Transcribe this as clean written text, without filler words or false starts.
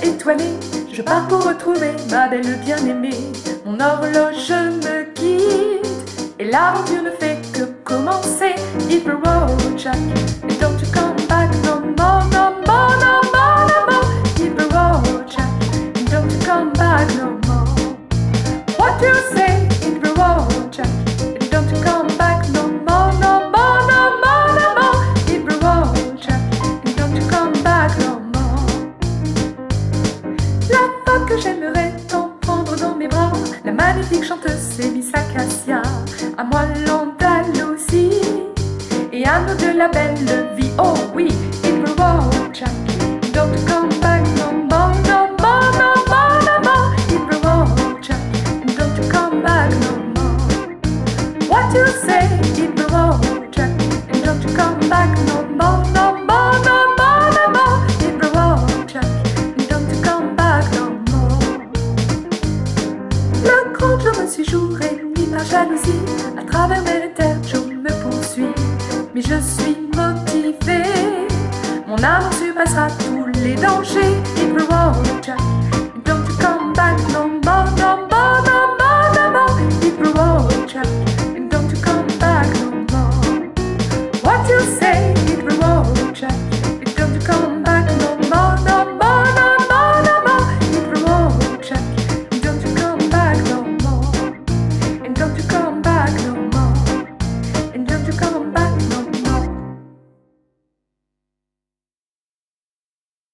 étoilée, je pars pour retrouver ma belle bien-aimée. Mon horloge me quitte et l'aventure ne fait que commencer. Hit the road, Jack, and don't you come back no more, no more, no more, no more. Hit the road, Jack, and don't you come back no more. What you say? Hit the road, Jack, and don't you come back no more, no more, no more, no more. Hit the road, Jack, and don't you come back no more. La fois que j'aimerais t'en prendre dans mes bras, la magnifique chanteuse c'est Miss Acacia. À moi l'Andalousie et à nous de la belle vie. Oh oui, hit the road, Jack, don't you come back no more, no more, no more, no more. Hit the road, Jack, don't you come back no more. What you say? Hit the road, Jack, and don't you come back no more, no more, no more, no more. Hit the road, Jack, and don't you come back no more. Le grand je me suis jour et nuit par jalousie. À travers mes terres, je me poursuis, mais je suis motivée. Mon amour surpassera tous les dangers. Hit the road, Jack,